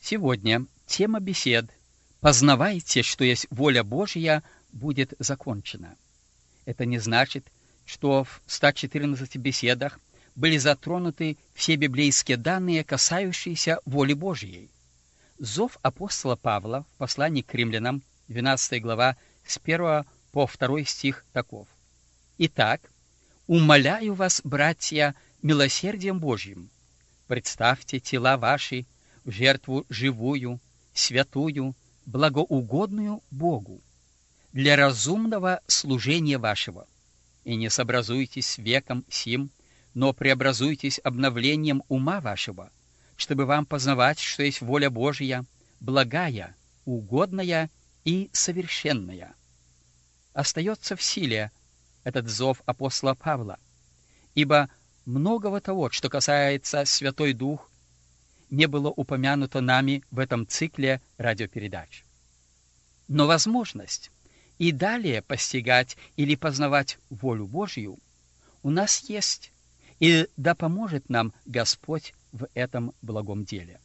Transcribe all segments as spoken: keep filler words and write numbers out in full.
Сегодня тема бесед «Познавайте, что есть воля Божья» будет закончена. Это не значит, что в ста четырнадцати беседах были затронуты все библейские данные, касающиеся воли Божьей. Зов апостола Павла в послании к римлянам, двенадцатая глава, с первого по второй стих таков. «Итак, умоляю вас, братья, милосердием Божьим, представьте тела ваши в жертву живую, святую, благоугодную Богу, для разумного служения вашего, и не сообразуйтесь с веком сим, но преобразуйтесь обновлением ума вашего, чтобы вам познавать, что есть воля Божья, благая, угодная и совершенная». Остается в силе этот зов апостола Павла, ибо многого того, что касается Святой Дух, не было упомянуто нами в этом цикле радиопередач. Но возможность и далее постигать или познавать волю Божью у нас есть, и да поможет нам Господь в этом благом деле.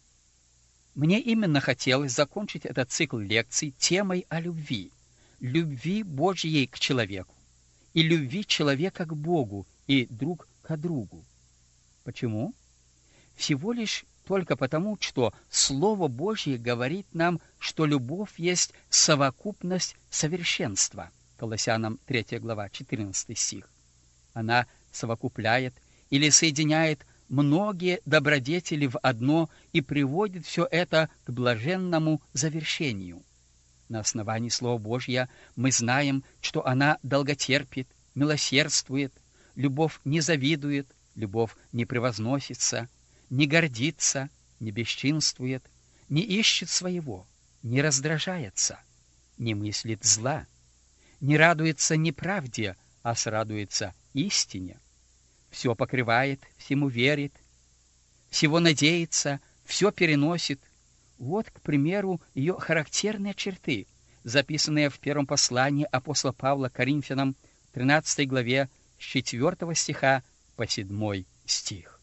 Мне именно хотелось закончить этот цикл лекций темой о любви, любви Божьей к человеку и любви человека к Богу и друг к другу. Почему? Всего лишь только потому, что Слово Божье говорит нам, что любовь есть совокупность совершенства. Колоссянам третья глава, четырнадцатый стих. Она совокупляет или соединяет многие добродетели в одно и приводит все это к блаженному завершению. На основании Слова Божьего мы знаем, что она долготерпит, милосердствует, любовь не завидует, любовь не превозносится, не гордится, не бесчинствует, не ищет своего, не раздражается, не мыслит зла, не радуется неправде, а срадуется истине, все покрывает, всему верит, всего надеется, все переносит. Вот, к примеру, ее характерные черты, записанные в первом послании апостола Павла к Коринфянам, тринадцатой главе, с четвёртого стиха по седьмой стих.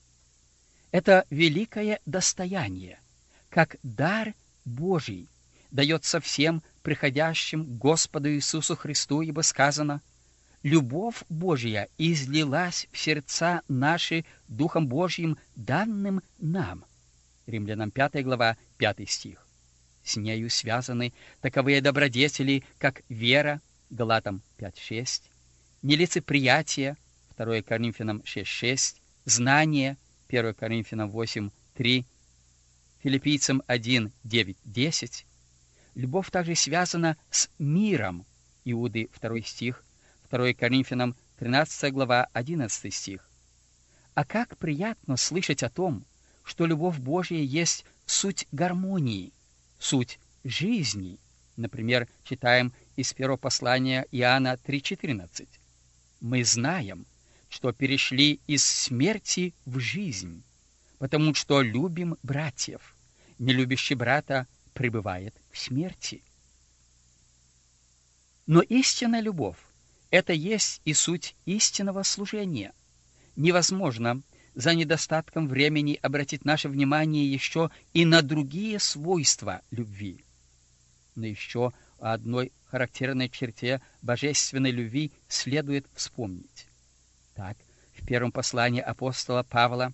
Это великое достояние, как дар Божий, дается всем приходящим к Господу Иисусу Христу, ибо сказано: «Любовь Божья излилась в сердца наши Духом Божьим, данным нам». Римлянам пятая глава, пятый стих. С нею связаны таковые добродетели, как вера, Галатам пять шесть, нелицеприятие, второе Коринфянам шесть шесть, знание, первое Коринфянам восемь три, Филиппийцам один девять десять. Любовь также связана с миром, Иуды второй стих, второе Коринфянам тринадцатая глава, одиннадцатый стих. А как приятно слышать о том, что любовь Божья есть суть гармонии, суть жизни. Например, читаем из первого послания Иоанна три четырнадцать. «Мы знаем, что перешли из смерти в жизнь, потому что любим братьев. Нелюбящий брата пребывает в смерти». Но истинная любовь — это есть и суть истинного служения. Невозможно за недостатком времени обратить наше внимание еще и на другие свойства любви. Но еще о одной характерной черте божественной любви следует вспомнить. Так, в первом послании апостола Павла,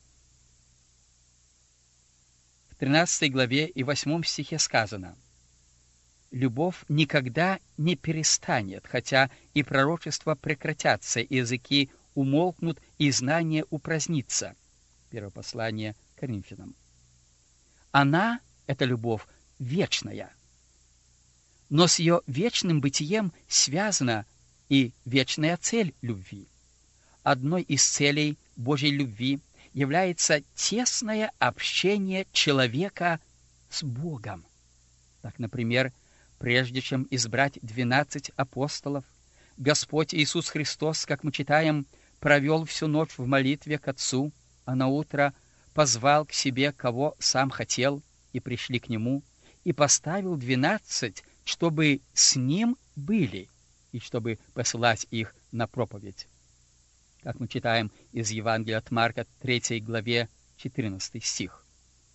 в тринадцатой главе и восьмом стихе сказано: «Любовь никогда не перестанет, хотя и пророчества прекратятся, и языки умолкнут, и знание упразднится». Первое послание к Коринфянам. Она, эта любовь, вечная. Но с ее вечным бытием связана и вечная цель любви. Одной из целей Божьей любви является тесное общение человека с Богом. Так, например, прежде чем избрать двенадцать апостолов, Господь Иисус Христос, как мы читаем, провел всю ночь в молитве к Отцу, а наутро позвал к себе, кого сам хотел, и пришли к Нему, и поставил двенадцать, чтобы с Ним были, и чтобы посылать их на проповедь. Как мы читаем из Евангелия от Марка, третьей главе, четырнадцатый стих.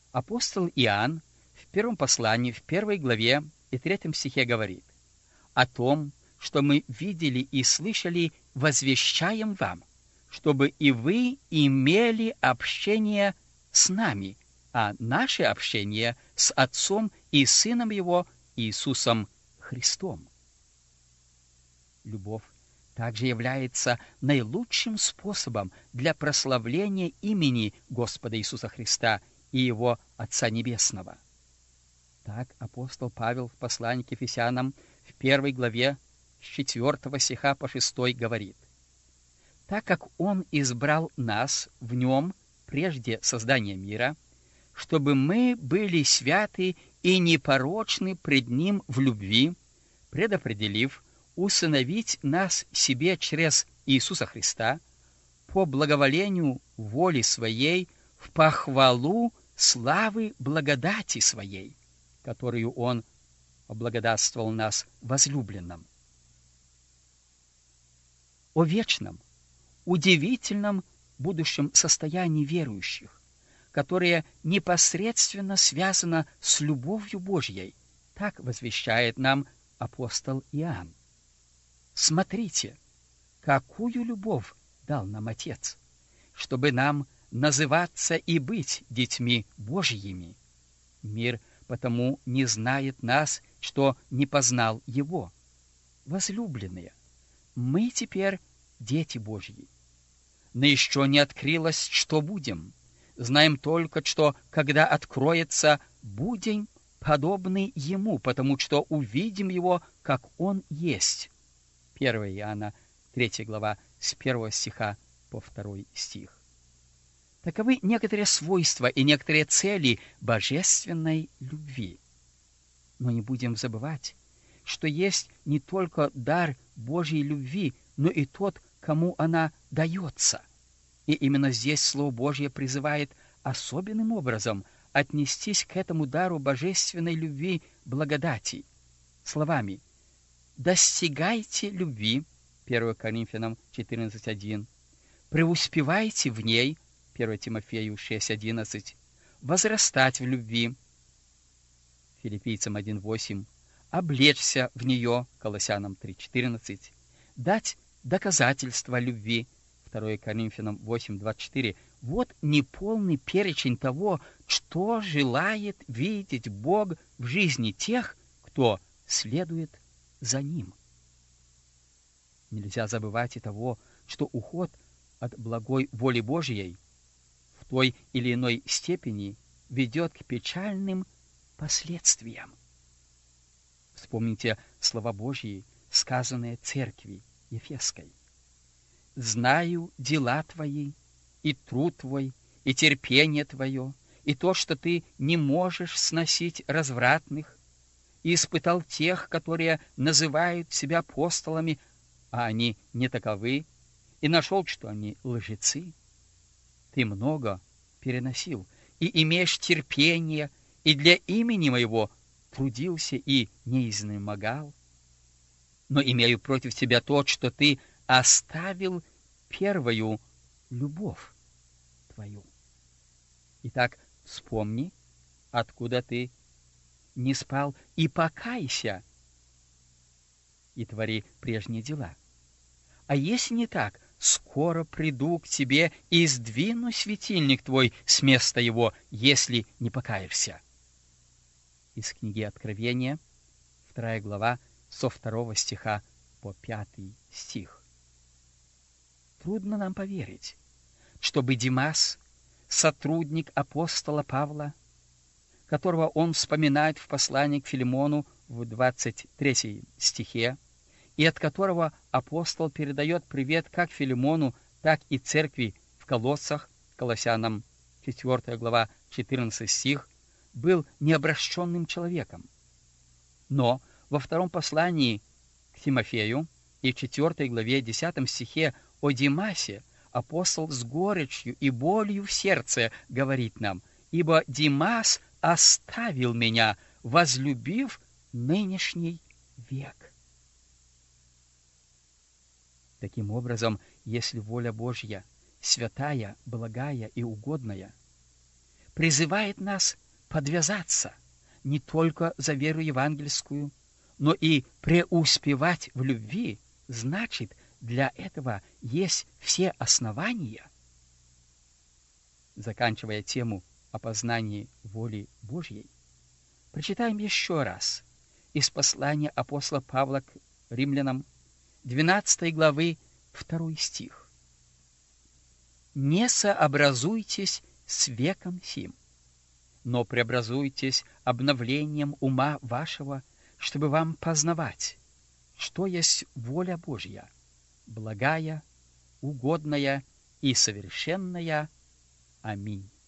Апостол Иоанн в первом послании, в первой главе и третьем стихе говорит: «О том, что мы видели и слышали, возвещаем вам, чтобы и вы имели общение с нами, а наше общение с Отцом и Сыном Его Иисусом Христом». Любовь также является наилучшим способом для прославления имени Господа Иисуса Христа и Его Отца Небесного. Так апостол Павел в послании к Ефесянам в первой главе с четвёртого стиха по шестой говорит: «Так как Он избрал нас в Нем прежде создания мира, чтобы мы были святы и непорочны пред Ним в любви, предопределив усыновить нас себе через Иисуса Христа по благоволению воли Своей в похвалу славы благодати Своей, которую Он облагодатствовал нас возлюбленным». О вечном, удивительном будущем состоянии верующих, которое непосредственно связано с любовью Божьей, так возвещает нам апостол Иоанн. Смотрите, какую любовь дал нам Отец, чтобы нам называться и быть детьми Божьими. Мир потому не знает нас, что не познал Его. Возлюбленные, мы теперь дети Божьи. Но еще не открылось, что будем. Знаем только, что, когда откроется, будем подобны Ему, потому что увидим Его, как Он есть. первое Иоанна, третья глава, с первого стиха по второй стих. Таковы некоторые свойства и некоторые цели божественной любви. Но не будем забывать, что есть не только дар Божьей любви, но и тот, кому она дается. И именно здесь Слово Божье призывает особенным образом отнестись к этому дару божественной любви благодати словами: «Достигайте любви» первое Коринфянам четырнадцать один, «преуспевайте в ней» первое Тимофею шесть одиннадцать, «возрастать в любви» Филиппийцам один восемь, «облечься в нее» Колоссянам три четырнадцать, «дать доказательства любви» второе Коринфянам восемь двадцать четыре. Вот неполный перечень того, что желает видеть Бог в жизни тех, кто следует за Ним. Нельзя забывать и того, что уход от благой воли Божьей в той или иной степени ведет к печальным последствиям. Вспомните слова Божьи, сказанные церкви Ефесской: «Знаю дела твои, и труд твой, и терпение твое, и то, что ты не можешь сносить развратных, и испытал тех, которые называют себя апостолами, а они не таковы, и нашел, что они лжецы. Ты много переносил, и имеешь терпение, и для имени моего трудился и не изнемогал. Но имею против тебя то, что ты оставил первую любовь твою. Итак, вспомни, откуда ты не спал, и покайся, и твори прежние дела. А если не так, скоро приду к тебе и сдвину светильник твой с места его, если не покаешься». Из книги Откровения, вторая глава, со второго стиха по пятый стих. Трудно нам поверить, чтобы Димас, сотрудник апостола Павла, которого он вспоминает в послании к Филимону в двадцать третьем стихе, и от которого апостол передает привет как Филимону, так и церкви в Колоссах, Колоссянам четвёртая глава, четырнадцатый стих, был необращенным человеком. Но во втором послании к Тимофею и в четвёртой главе десятом стихе о Димасе апостол с горечью и болью в сердце говорит нам: «Ибо Димас оставил меня, возлюбив нынешний век». Таким образом, если воля Божья святая, благая и угодная, призывает нас подвязаться не только за веру евангельскую, но и преуспевать в любви, значит, для этого есть все основания. Заканчивая тему о познании воли Божьей, прочитаем еще раз из послания апостола Павла к римлянам, двенадцатой главы, второй стих. «Не сообразуйтесь с веком сим, но преобразуйтесь обновлением ума вашего, чтобы вам познавать, что есть воля Божья, благая, угодная и совершенная. Аминь».